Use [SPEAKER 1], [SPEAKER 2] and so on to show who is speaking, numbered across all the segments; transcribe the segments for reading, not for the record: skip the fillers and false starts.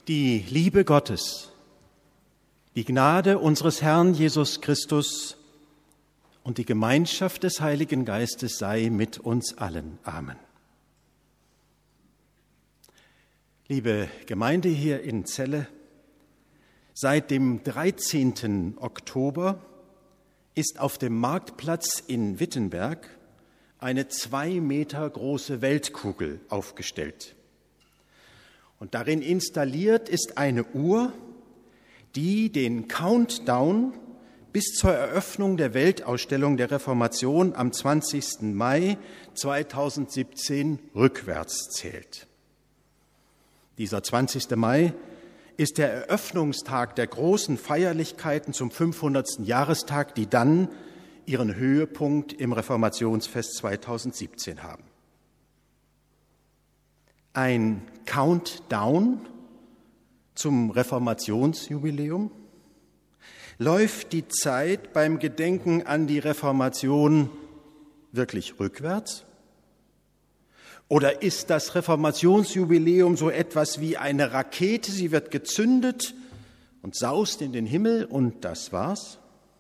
[SPEAKER 1] Die Liebe Gottes, die Gnade unseres Herrn Jesus Christus und die Gemeinschaft des Heiligen Geistes sei mit uns allen. Amen. Liebe Gemeinde hier in Celle, seit dem 13. Oktober ist auf dem Marktplatz in Wittenberg eine 2 Meter große Weltkugel aufgestellt. Und darin installiert ist eine Uhr, die den Countdown bis zur Eröffnung der Weltausstellung der Reformation am 20. Mai 2017 rückwärts zählt. Dieser 20. Mai ist der Eröffnungstag der großen Feierlichkeiten zum 500. Jahrestag, die dann ihren Höhepunkt im Reformationsfest 2017 haben. Ein Countdown zum Reformationsjubiläum? Läuft die Zeit beim Gedenken an die Reformation wirklich rückwärts? Oder ist das Reformationsjubiläum so etwas wie eine Rakete, sie wird gezündet und saust in den Himmel und das war's?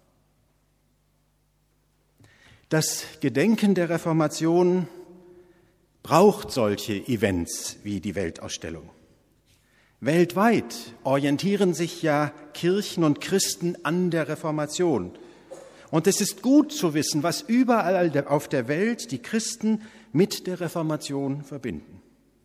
[SPEAKER 1] Das Gedenken der Reformation braucht solche Events wie die Weltausstellung. Weltweit orientieren sich ja Kirchen und Christen an der Reformation. Und es ist gut zu wissen, was überall auf der Welt die Christen mit der Reformation verbinden.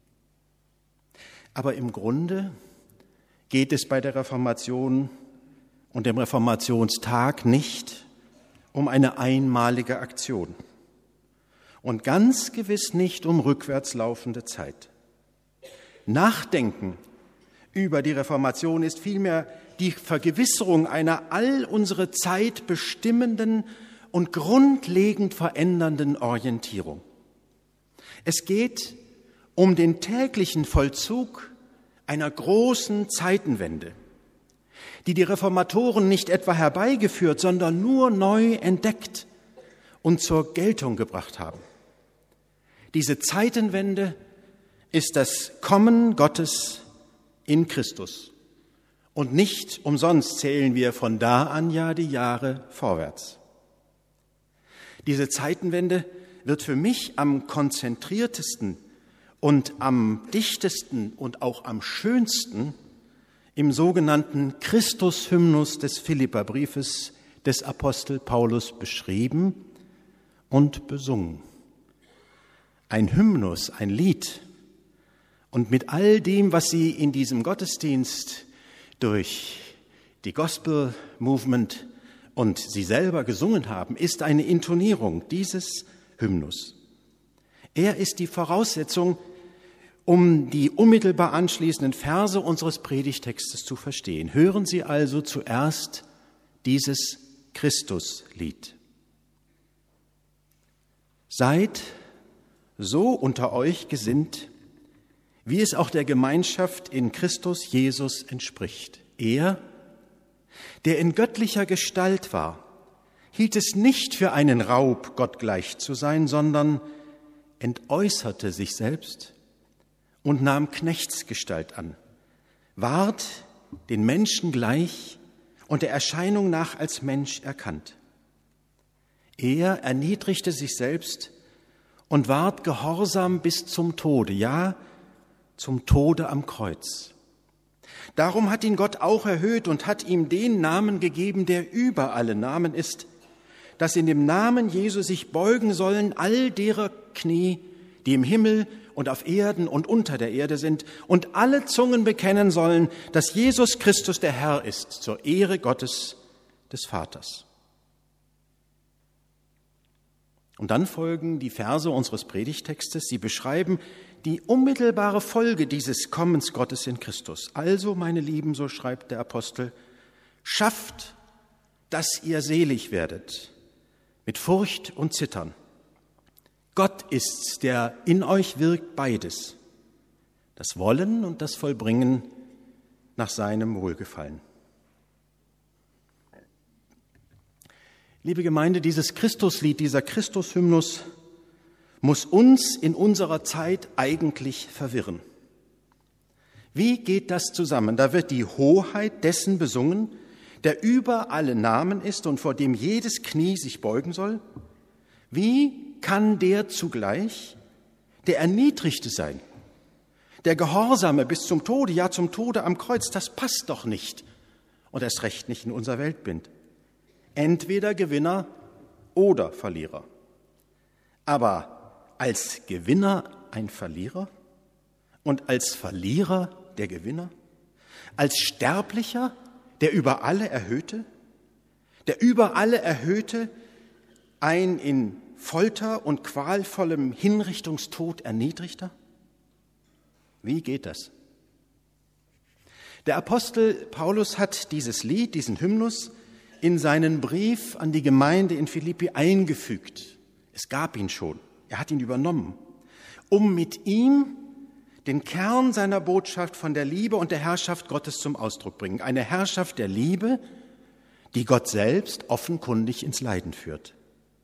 [SPEAKER 1] Aber im Grunde geht es bei der Reformation und dem Reformationstag nicht um eine einmalige Aktion. Und ganz gewiss nicht um rückwärts laufende Zeit. Nachdenken über die Reformation ist vielmehr die Vergewisserung einer all unsere Zeit bestimmenden und grundlegend verändernden Orientierung. Es geht um den täglichen Vollzug einer großen Zeitenwende, die Reformatoren nicht etwa herbeigeführt, sondern nur neu entdeckt und zur Geltung gebracht haben. Diese Zeitenwende ist das Kommen Gottes in Christus. Und nicht umsonst zählen wir von da an ja die Jahre vorwärts. Diese Zeitenwende wird für mich am konzentriertesten und am dichtesten und auch am schönsten im sogenannten Christus-Hymnus des Philipperbriefes des Apostel Paulus beschrieben und besungen. Ein Hymnus, ein Lied. Und mit all dem, was Sie in diesem Gottesdienst durch die Gospel Movement und Sie selber gesungen haben, ist eine Intonierung dieses Hymnus. Er ist die Voraussetzung, um die unmittelbar anschließenden Verse unseres Predigtextes zu verstehen. Hören Sie also zuerst dieses Christuslied. Seid so unter euch gesinnt, wie es auch der Gemeinschaft in Christus Jesus entspricht. Er, der in göttlicher Gestalt war, hielt es nicht für einen Raub, Gott gleich zu sein, sondern entäußerte sich selbst und nahm Knechtsgestalt an, ward den Menschen gleich und der Erscheinung nach als Mensch erkannt. Er erniedrigte sich selbst und ward gehorsam bis zum Tode, ja, zum Tode am Kreuz. Darum hat ihn Gott auch erhöht und hat ihm den Namen gegeben, der über alle Namen ist, dass in dem Namen Jesu sich beugen sollen all derer Knie, die im Himmel und auf Erden und unter der Erde sind, und alle Zungen bekennen sollen, dass Jesus Christus der Herr ist, zur Ehre Gottes des Vaters. Und dann folgen die Verse unseres Predigtextes. Sie beschreiben die unmittelbare Folge dieses Kommens Gottes in Christus. Also, meine Lieben, so schreibt der Apostel, schafft, dass ihr selig werdet, mit Furcht und Zittern. Gott ist's, der in euch wirkt beides, das Wollen und das Vollbringen nach seinem Wohlgefallen. Liebe Gemeinde, dieses Christuslied, dieser Christushymnus muss uns in unserer Zeit eigentlich verwirren. Wie geht das zusammen? Da wird die Hoheit dessen besungen, der über alle Namen ist und vor dem jedes Knie sich beugen soll. Wie kann der zugleich der Erniedrigte sein, der Gehorsame bis zum Tode, ja zum Tode am Kreuz? Das passt doch nicht und erst recht nicht in unser Weltbild. Entweder Gewinner oder Verlierer. Aber als Gewinner ein Verlierer und als Verlierer der Gewinner? Als Sterblicher der über alle Erhöhte? Der über alle Erhöhte ein in Folter und qualvollem Hinrichtungstod Erniedrigter? Wie geht das? Der Apostel Paulus hat dieses Lied, diesen Hymnus, in seinen Brief an die Gemeinde in Philippi eingefügt. Es gab ihn schon, er hat ihn übernommen, um mit ihm den Kern seiner Botschaft von der Liebe und der Herrschaft Gottes zum Ausdruck bringen. Eine Herrschaft der Liebe, die Gott selbst offenkundig ins Leiden führt.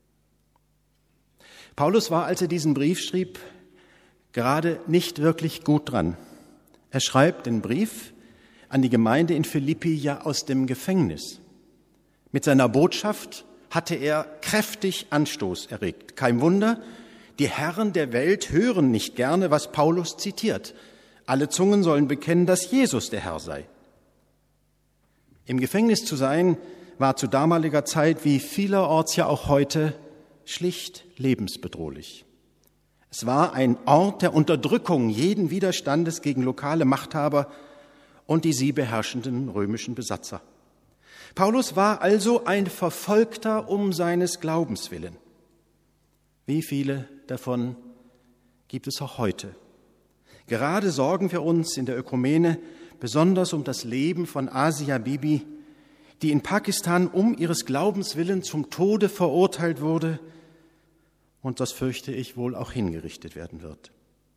[SPEAKER 1] Paulus war, als er diesen Brief schrieb, gerade nicht wirklich gut dran. Er schreibt den Brief an die Gemeinde in Philippi ja aus dem Gefängnis. Mit seiner Botschaft hatte er kräftig Anstoß erregt. Kein Wunder, die Herren der Welt hören nicht gerne, was Paulus zitiert. Alle Zungen sollen bekennen, dass Jesus der Herr sei. Im Gefängnis zu sein, war zu damaliger Zeit wie vielerorts ja auch heute schlicht lebensbedrohlich. Es war ein Ort der Unterdrückung jeden Widerstandes gegen lokale Machthaber und die sie beherrschenden römischen Besatzer. Paulus war also ein Verfolgter um seines Glaubens willen. Wie viele davon gibt es auch heute? Gerade sorgen wir uns in der Ökumene besonders um das Leben von Asia Bibi, die in Pakistan um ihres Glaubens willen zum Tode verurteilt wurde und, das fürchte ich, wohl auch hingerichtet werden wird.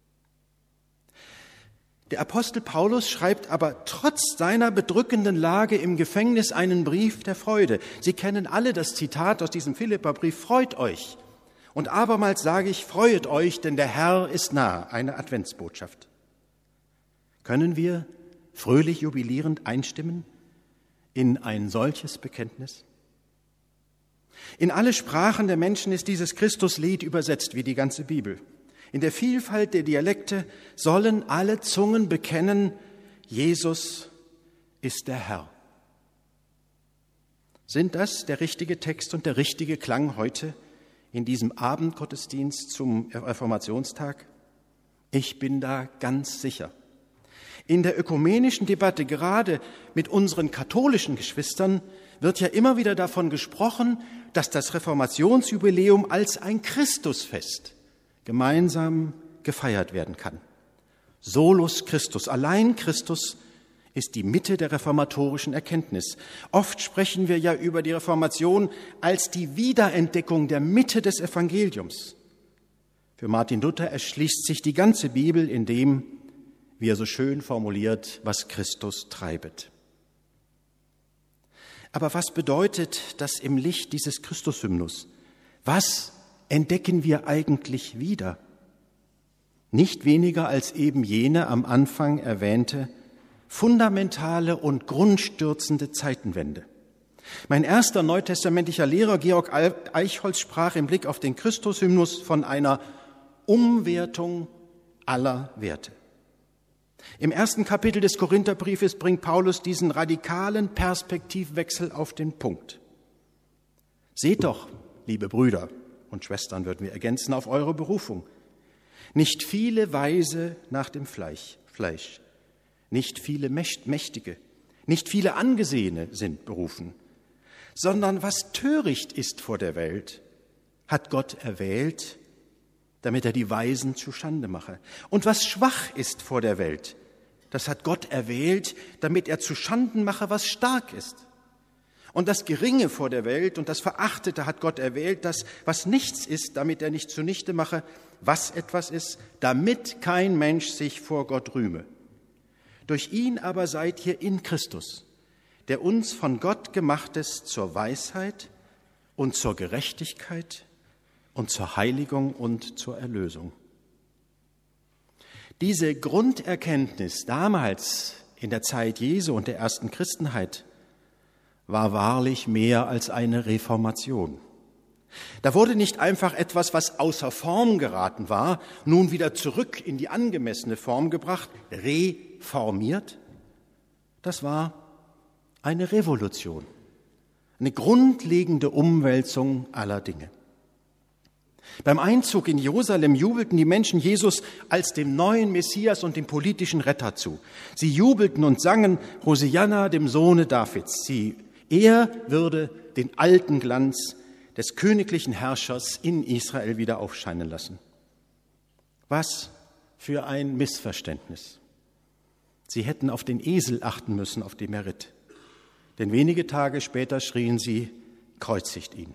[SPEAKER 1] Der Apostel Paulus schreibt aber trotz seiner bedrückenden Lage im Gefängnis einen Brief der Freude. Sie kennen alle das Zitat aus diesem Philipperbrief: Freut euch. Und abermals sage ich, freuet euch, denn der Herr ist nahe, eine Adventsbotschaft. Können wir fröhlich jubilierend einstimmen in ein solches Bekenntnis? In alle Sprachen der Menschen ist dieses Christuslied übersetzt wie die ganze Bibel. In der Vielfalt der Dialekte sollen alle Zungen bekennen, Jesus ist der Herr. Sind das der richtige Text und der richtige Klang heute in diesem Abendgottesdienst zum Reformationstag? Ich bin da ganz sicher. In der ökumenischen Debatte, gerade mit unseren katholischen Geschwistern, wird ja immer wieder davon gesprochen, dass das Reformationsjubiläum als ein Christusfest gemeinsam gefeiert werden kann. Solus Christus, allein Christus ist die Mitte der reformatorischen Erkenntnis. Oft sprechen wir ja über die Reformation als die Wiederentdeckung der Mitte des Evangeliums. Für Martin Luther erschließt sich die ganze Bibel in dem, wie er so schön formuliert, was Christus treibet. Aber was bedeutet das im Licht dieses Christushymnus? Was entdecken wir eigentlich wieder? Nicht weniger als eben jene am Anfang erwähnte fundamentale und grundstürzende Zeitenwende. Mein erster neutestamentlicher Lehrer Georg Eichholz sprach im Blick auf den Christushymnus von einer Umwertung aller Werte. Im ersten Kapitel des Korintherbriefes bringt Paulus diesen radikalen Perspektivwechsel auf den Punkt. Seht doch, liebe Brüder und Schwestern, würden wir ergänzen, auf eure Berufung. Nicht viele Weise nach dem Fleisch, nicht viele Mächtige, nicht viele Angesehene sind berufen, sondern was töricht ist vor der Welt, hat Gott erwählt, damit er die Weisen zuschande mache. Und was schwach ist vor der Welt, das hat Gott erwählt, damit er zuschanden mache, was stark ist. Und das Geringe vor der Welt und das Verachtete hat Gott erwählt, das, was nichts ist, damit er nicht zunichte mache, was etwas ist, damit kein Mensch sich vor Gott rühme. Durch ihn aber seid ihr in Christus, der uns von Gott gemachtes zur Weisheit und zur Gerechtigkeit und zur Heiligung und zur Erlösung. Diese Grunderkenntnis damals in der Zeit Jesu und der ersten Christenheit war wahrlich mehr als eine Reformation. Da wurde nicht einfach etwas, was außer Form geraten war, nun wieder zurück in die angemessene Form gebracht, reformiert. Das war eine Revolution, eine grundlegende Umwälzung aller Dinge. Beim Einzug in Jerusalem jubelten die Menschen Jesus als dem neuen Messias und dem politischen Retter zu. Sie jubelten und sangen Hosianna dem Sohne Davids. Er würde den alten Glanz des königlichen Herrschers in Israel wieder aufscheinen lassen. Was für ein Missverständnis. Sie hätten auf den Esel achten müssen, auf dem er ritt. Denn wenige Tage später schrien sie, kreuzigt ihn.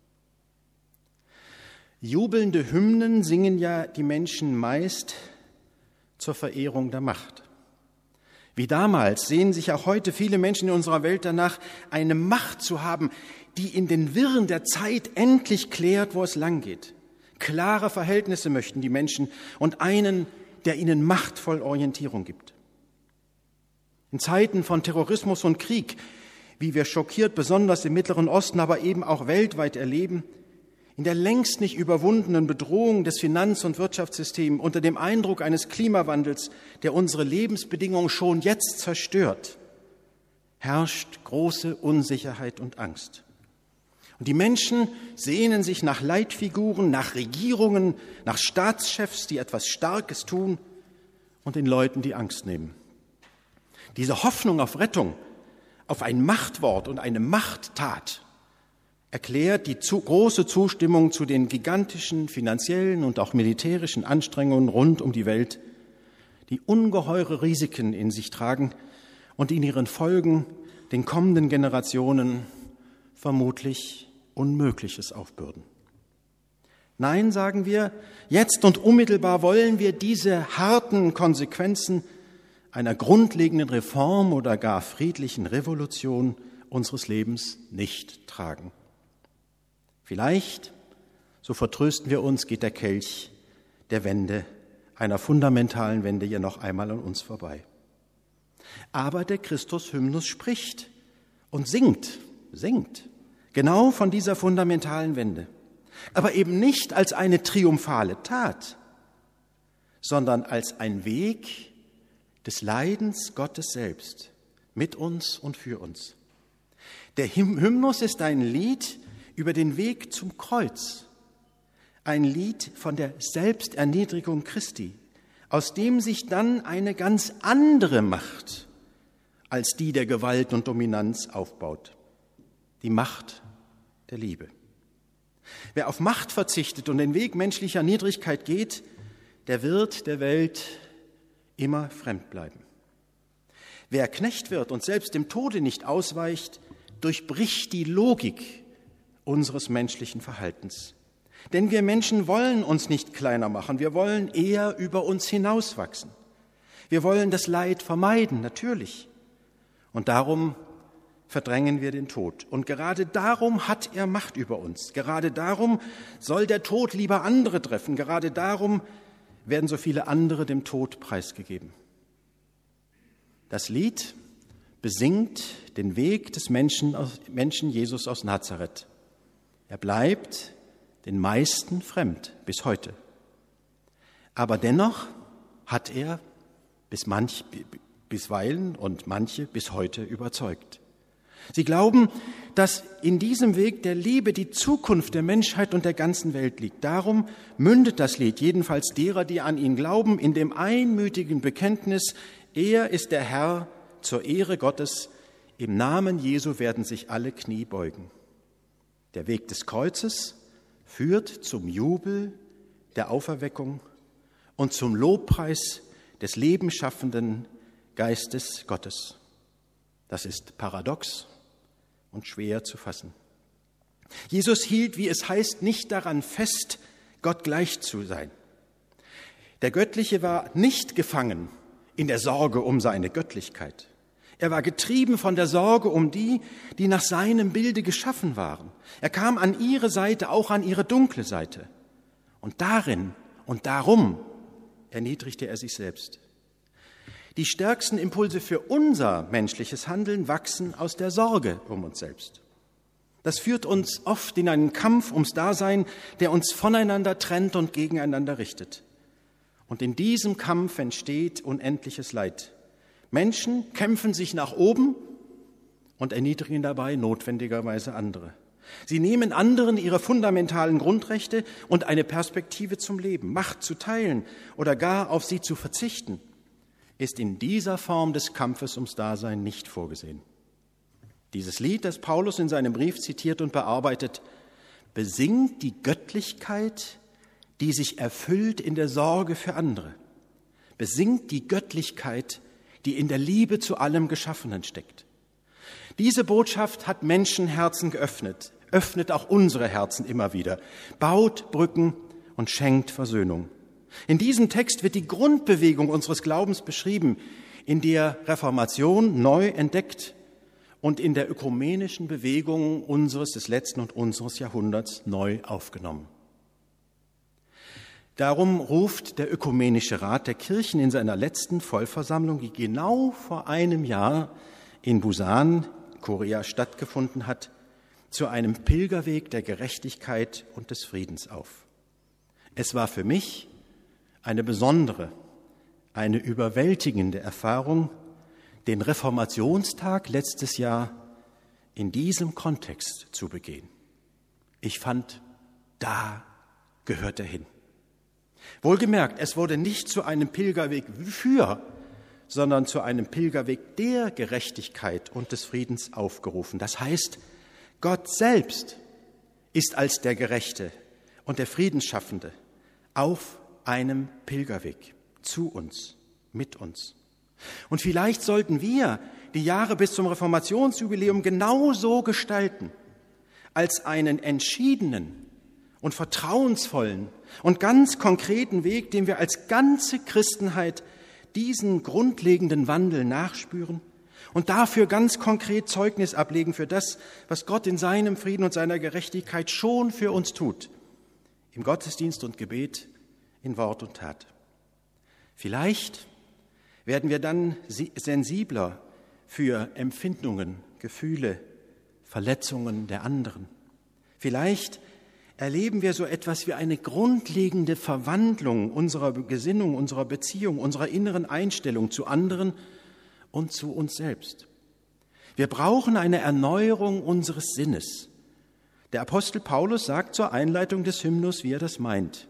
[SPEAKER 1] Jubelnde Hymnen singen ja die Menschen meist zur Verehrung der Macht. Wie damals sehnen sich auch heute viele Menschen in unserer Welt danach, eine Macht zu haben, die in den Wirren der Zeit endlich klärt, wo es langgeht. Klare Verhältnisse möchten die Menschen und einen, der ihnen machtvoll Orientierung gibt. In Zeiten von Terrorismus und Krieg, wie wir schockiert besonders im Mittleren Osten, aber eben auch weltweit erleben, in der längst nicht überwundenen Bedrohung des Finanz- und Wirtschaftssystems, unter dem Eindruck eines Klimawandels, der unsere Lebensbedingungen schon jetzt zerstört, herrscht große Unsicherheit und Angst. Und die Menschen sehnen sich nach Leitfiguren, nach Regierungen, nach Staatschefs, die etwas Starkes tun und den Leuten die Angst nehmen. Diese Hoffnung auf Rettung, auf ein Machtwort und eine Machttat erklärt die große Zustimmung zu den gigantischen finanziellen und auch militärischen Anstrengungen rund um die Welt, die ungeheure Risiken in sich tragen und in ihren Folgen den kommenden Generationen vermutlich Unmögliches aufbürden. Nein, sagen wir, jetzt und unmittelbar wollen wir diese harten Konsequenzen einer grundlegenden Reform oder gar friedlichen Revolution unseres Lebens nicht tragen. Vielleicht, so vertrösten wir uns, geht der Kelch der Wende, einer fundamentalen Wende, ja noch einmal an uns vorbei. Aber der Christus-Hymnus spricht und singt genau von dieser fundamentalen Wende. Aber eben nicht als eine triumphale Tat, sondern als ein Weg des Leidens Gottes selbst mit uns und für uns. Der Hymnus ist ein Lied über den Weg zum Kreuz, ein Lied von der Selbsterniedrigung Christi, aus dem sich dann eine ganz andere Macht als die der Gewalt und Dominanz aufbaut, die Macht der Liebe. Wer auf Macht verzichtet und den Weg menschlicher Niedrigkeit geht, der wird der Welt immer fremd bleiben. Wer Knecht wird und selbst dem Tode nicht ausweicht, durchbricht die Logik unseres menschlichen Verhaltens. Denn wir Menschen wollen uns nicht kleiner machen, wir wollen eher über uns hinauswachsen. Wir wollen das Leid vermeiden, natürlich. Und darum verdrängen wir den Tod. Und gerade darum hat er Macht über uns. Gerade darum soll der Tod lieber andere treffen. Gerade darum werden so viele andere dem Tod preisgegeben. Das Lied besingt den Weg des Menschen Jesus aus Nazareth. Er bleibt den meisten fremd bis heute. Aber dennoch hat er bisweilen und manche bis heute überzeugt. Sie glauben, dass in diesem Weg der Liebe die Zukunft der Menschheit und der ganzen Welt liegt. Darum mündet das Lied, jedenfalls derer, die an ihn glauben, in dem einmütigen Bekenntnis, er ist der Herr zur Ehre Gottes, im Namen Jesu werden sich alle Knie beugen. Der Weg des Kreuzes führt zum Jubel der Auferweckung und zum Lobpreis des lebensschaffenden Geistes Gottes. Das ist paradox und schwer zu fassen. Jesus hielt, wie es heißt, nicht daran fest, Gott gleich zu sein. Der Göttliche war nicht gefangen in der Sorge um seine Göttlichkeit. Er war getrieben von der Sorge um die, die nach seinem Bilde geschaffen waren. Er kam an ihre Seite, auch an ihre dunkle Seite. Und darin und darum erniedrigte er sich selbst. Die stärksten Impulse für unser menschliches Handeln wachsen aus der Sorge um uns selbst. Das führt uns oft in einen Kampf ums Dasein, der uns voneinander trennt und gegeneinander richtet. Und in diesem Kampf entsteht unendliches Leid. Menschen kämpfen sich nach oben und erniedrigen dabei notwendigerweise andere. Sie nehmen anderen ihre fundamentalen Grundrechte und eine Perspektive zum Leben. Macht zu teilen oder gar auf sie zu verzichten, ist in dieser Form des Kampfes ums Dasein nicht vorgesehen. Dieses Lied, das Paulus in seinem Brief zitiert und bearbeitet, besingt die Göttlichkeit, die sich erfüllt in der Sorge für andere. Besingt die Göttlichkeit, die in der Liebe zu allem Geschaffenen steckt. Diese Botschaft hat Menschenherzen geöffnet, öffnet auch unsere Herzen immer wieder, baut Brücken und schenkt Versöhnung. In diesem Text wird die Grundbewegung unseres Glaubens beschrieben, in der Reformation neu entdeckt und in der ökumenischen Bewegung des letzten und unseres Jahrhunderts neu aufgenommen. Darum ruft der Ökumenische Rat der Kirchen in seiner letzten Vollversammlung, die genau vor einem Jahr in Busan, Korea, stattgefunden hat, zu einem Pilgerweg der Gerechtigkeit und des Friedens auf. Es war für mich eine besondere, eine überwältigende Erfahrung, den Reformationstag letztes Jahr in diesem Kontext zu begehen. Ich fand, da gehört er hin. Wohlgemerkt, es wurde nicht zu einem Pilgerweg sondern zu einem Pilgerweg der Gerechtigkeit und des Friedens aufgerufen. Das heißt, Gott selbst ist als der Gerechte und der Friedensschaffende auf einem Pilgerweg zu uns, mit uns. Und vielleicht sollten wir die Jahre bis zum Reformationsjubiläum genauso gestalten, als einen entschiedenen und vertrauensvollen und ganz konkreten Weg, dem wir als ganze Christenheit diesen grundlegenden Wandel nachspüren und dafür ganz konkret Zeugnis ablegen für das, was Gott in seinem Frieden und seiner Gerechtigkeit schon für uns tut, im Gottesdienst und Gebet, in Wort und Tat. Vielleicht werden wir dann sensibler für Empfindungen, Gefühle, Verletzungen der anderen. Vielleicht erleben wir so etwas wie eine grundlegende Verwandlung unserer Gesinnung, unserer Beziehung, unserer inneren Einstellung zu anderen und zu uns selbst. Wir brauchen eine Erneuerung unseres Sinnes. Der Apostel Paulus sagt zur Einleitung des Hymnus, wie er das meint.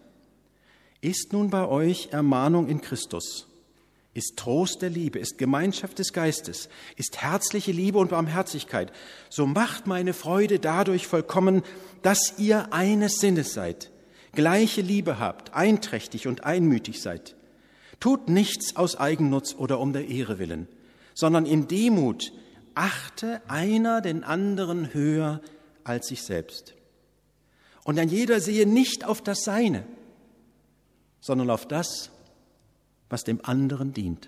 [SPEAKER 1] Ist nun bei euch Ermahnung in Christus, ist Trost der Liebe, ist Gemeinschaft des Geistes, ist herzliche Liebe und Barmherzigkeit, so macht meine Freude dadurch vollkommen, dass ihr eines Sinnes seid, gleiche Liebe habt, einträchtig und einmütig seid. Tut nichts aus Eigennutz oder um der Ehre willen, sondern in Demut achte einer den anderen höher als sich selbst. Und ein jeder sehe nicht auf das Seine, sondern auf das, was dem anderen dient.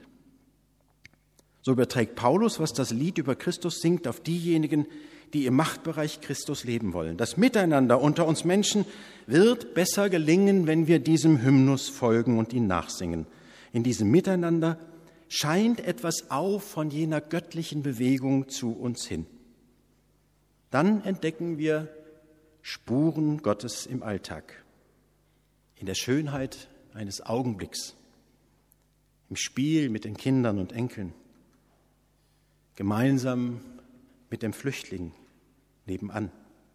[SPEAKER 1] So überträgt Paulus, was das Lied über Christus singt, auf diejenigen, die im Machtbereich Christus leben wollen. Das Miteinander unter uns Menschen wird besser gelingen, wenn wir diesem Hymnus folgen und ihn nachsingen. In diesem Miteinander scheint etwas auf von jener göttlichen Bewegung zu uns hin. Dann entdecken wir Spuren Gottes im Alltag, in der Schönheit eines Augenblicks, im Spiel mit den Kindern und Enkeln, gemeinsam mit dem Flüchtling nebenan,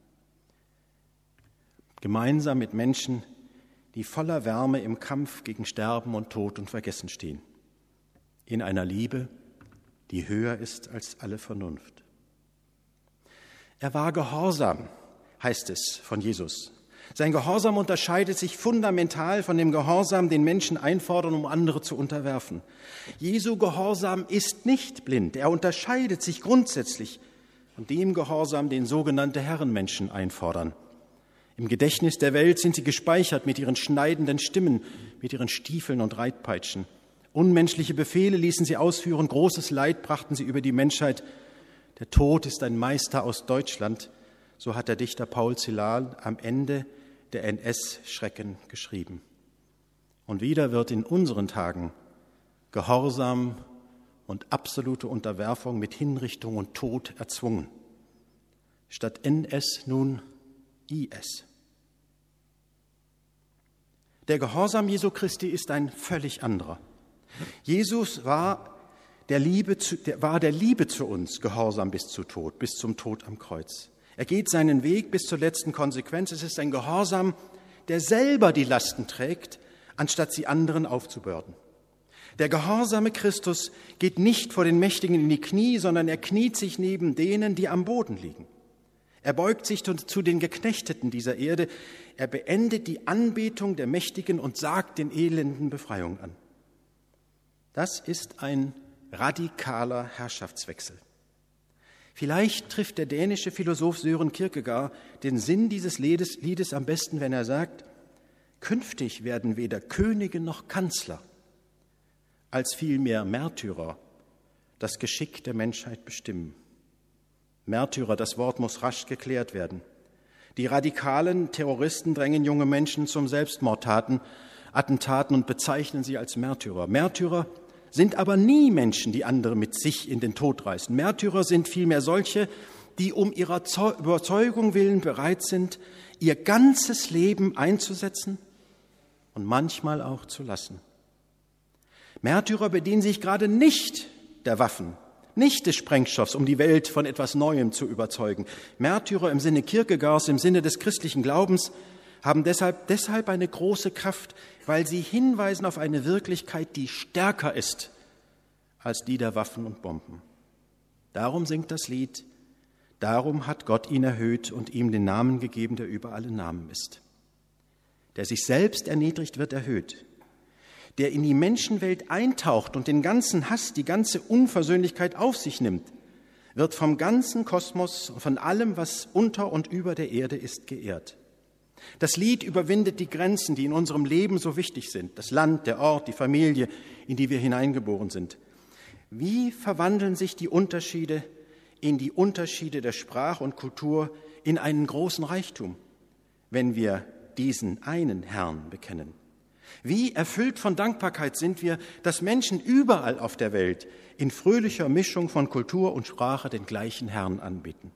[SPEAKER 1] gemeinsam mit Menschen, die voller Wärme im Kampf gegen Sterben und Tod und Vergessen stehen, in einer Liebe, die höher ist als alle Vernunft. Er war gehorsam, heißt es von Jesus. Sein Gehorsam unterscheidet sich fundamental von dem Gehorsam, den Menschen einfordern, um andere zu unterwerfen. Jesu Gehorsam ist nicht blind. Er unterscheidet sich grundsätzlich von dem Gehorsam, den sogenannte Herrenmenschen einfordern. Im Gedächtnis der Welt sind sie gespeichert mit ihren schneidenden Stimmen, mit ihren Stiefeln und Reitpeitschen. Unmenschliche Befehle ließen sie ausführen, großes Leid brachten sie über die Menschheit. Der Tod ist ein Meister aus Deutschland, so hat der Dichter Paul Celan am Ende der NS-Schrecken geschrieben. Und wieder wird in unseren Tagen Gehorsam und absolute Unterwerfung mit Hinrichtung und Tod erzwungen. Statt NS nun IS. Der Gehorsam Jesu Christi ist ein völlig anderer. Jesus war der Liebe zu uns gehorsam bis zum Tod am Kreuz. Er geht seinen Weg bis zur letzten Konsequenz. Es ist ein Gehorsam, der selber die Lasten trägt, anstatt sie anderen aufzubürden. Der gehorsame Christus geht nicht vor den Mächtigen in die Knie, sondern er kniet sich neben denen, die am Boden liegen. Er beugt sich zu den Geknechteten dieser Erde. Er beendet die Anbetung der Mächtigen und sagt den Elenden Befreiung an. Das ist ein radikaler Herrschaftswechsel. Vielleicht trifft der dänische Philosoph Søren Kierkegaard den Sinn dieses Liedes am besten, wenn er sagt: Künftig werden weder Könige noch Kanzler, als vielmehr Märtyrer das Geschick der Menschheit bestimmen. Märtyrer, das Wort muss rasch geklärt werden. Die radikalen Terroristen drängen junge Menschen zum Selbstmordattentaten und bezeichnen sie als Märtyrer. Märtyrer sind aber nie Menschen, die andere mit sich in den Tod reißen. Märtyrer sind vielmehr solche, die um ihrer Überzeugung willen bereit sind, ihr ganzes Leben einzusetzen und manchmal auch zu lassen. Märtyrer bedienen sich gerade nicht der Waffen, nicht des Sprengstoffs, um die Welt von etwas Neuem zu überzeugen. Märtyrer im Sinne Kierkegaards, im Sinne des christlichen Glaubens, haben deshalb eine große Kraft, weil sie hinweisen auf eine Wirklichkeit, die stärker ist als die der Waffen und Bomben. Darum singt das Lied: Darum hat Gott ihn erhöht und ihm den Namen gegeben, der über alle Namen ist. Der sich selbst erniedrigt, wird erhöht. Der in die Menschenwelt eintaucht und den ganzen Hass, die ganze Unversöhnlichkeit auf sich nimmt, wird vom ganzen Kosmos, von allem, was unter und über der Erde ist, geehrt. Das Lied überwindet die Grenzen, die in unserem Leben so wichtig sind, das Land, der Ort, die Familie, in die wir hineingeboren sind. Wie verwandeln sich die Unterschiede in die Unterschiede der Sprache und Kultur in einen großen Reichtum, wenn wir diesen einen Herrn bekennen? Wie erfüllt von Dankbarkeit sind wir, dass Menschen überall auf der Welt in fröhlicher Mischung von Kultur und Sprache den gleichen Herrn anbeten.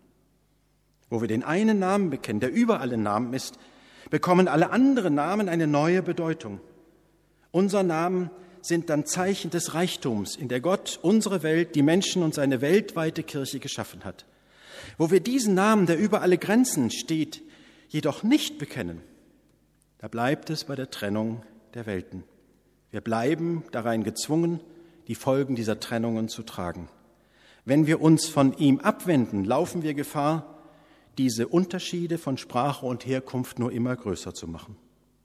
[SPEAKER 1] Wo wir den einen Namen bekennen, der über alle Namen ist, bekommen alle anderen Namen eine neue Bedeutung. Unser Namen sind dann Zeichen des Reichtums, in der Gott unsere Welt, die Menschen und seine weltweite Kirche geschaffen hat. Wo wir diesen Namen, der über alle Grenzen steht, jedoch nicht bekennen, da bleibt es bei der Trennung der Welten. Wir bleiben darein gezwungen, die Folgen dieser Trennungen zu tragen. Wenn wir uns von ihm abwenden, laufen wir Gefahr, diese Unterschiede von Sprache und Herkunft nur immer größer zu machen.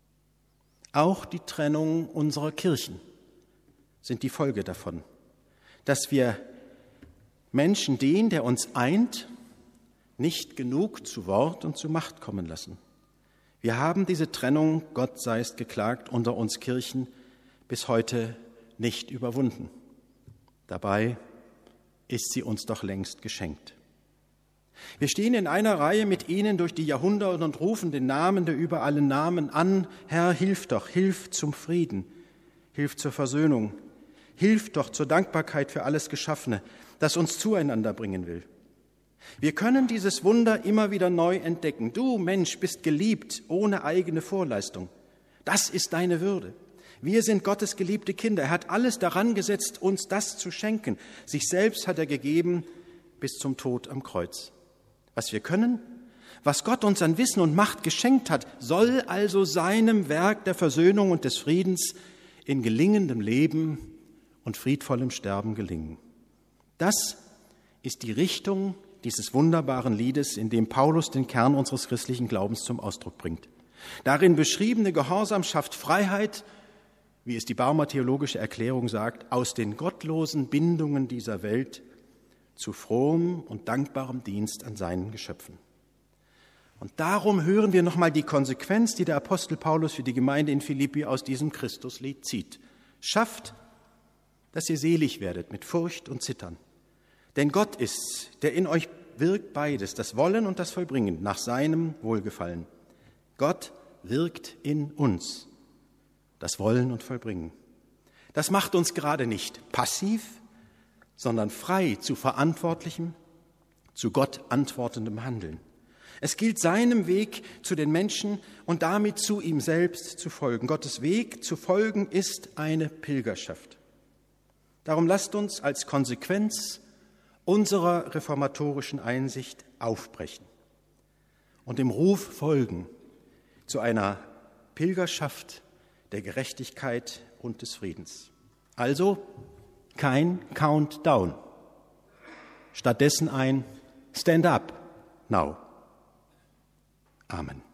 [SPEAKER 1] Auch die Trennung unserer Kirchen sind die Folge davon, dass wir Menschen den, der uns eint, nicht genug zu Wort und zu Macht kommen lassen. Wir haben diese Trennung, Gott sei es geklagt, unter uns Kirchen bis heute nicht überwunden. Dabei ist sie uns doch längst geschenkt. Wir stehen in einer Reihe mit ihnen durch die Jahrhunderte und rufen den Namen, der über alle Namen an: Herr, hilf doch, hilf zum Frieden, hilf zur Versöhnung, hilf doch zur Dankbarkeit für alles Geschaffene, das uns zueinander bringen will. Wir können dieses Wunder immer wieder neu entdecken. Du, Mensch, bist geliebt ohne eigene Vorleistung. Das ist deine Würde. Wir sind Gottes geliebte Kinder. Er hat alles daran gesetzt, uns das zu schenken. Sich selbst hat er gegeben bis zum Tod am Kreuz. Was wir können, was Gott uns an Wissen und Macht geschenkt hat, soll also seinem Werk der Versöhnung und des Friedens in gelingendem Leben und friedvollem Sterben gelingen. Das ist die Richtung dieses wunderbaren Liedes, in dem Paulus den Kern unseres christlichen Glaubens zum Ausdruck bringt. Darin beschriebene Gehorsam schafft Freiheit, wie es die Barmer theologische Erklärung sagt, aus den gottlosen Bindungen dieser Welt zu frohem und dankbarem Dienst an seinen Geschöpfen. Und darum hören wir nochmal die Konsequenz, die der Apostel Paulus für die Gemeinde in Philippi aus diesem Christuslied zieht. Schafft, dass ihr selig werdet mit Furcht und Zittern. Denn Gott ist's, der in euch wirkt beides, das Wollen und das Vollbringen, nach seinem Wohlgefallen. Gott wirkt in uns, das Wollen und Vollbringen. Das macht uns gerade nicht passiv, sondern frei zu verantwortlichem, zu Gott antwortendem Handeln. Es gilt, seinem Weg zu den Menschen und damit zu ihm selbst zu folgen. Gottes Weg zu folgen ist eine Pilgerschaft. Darum lasst uns als Konsequenz unserer reformatorischen Einsicht aufbrechen und dem Ruf folgen zu einer Pilgerschaft der Gerechtigkeit und des Friedens. Also kein Countdown, stattdessen ein Stand up now. Amen.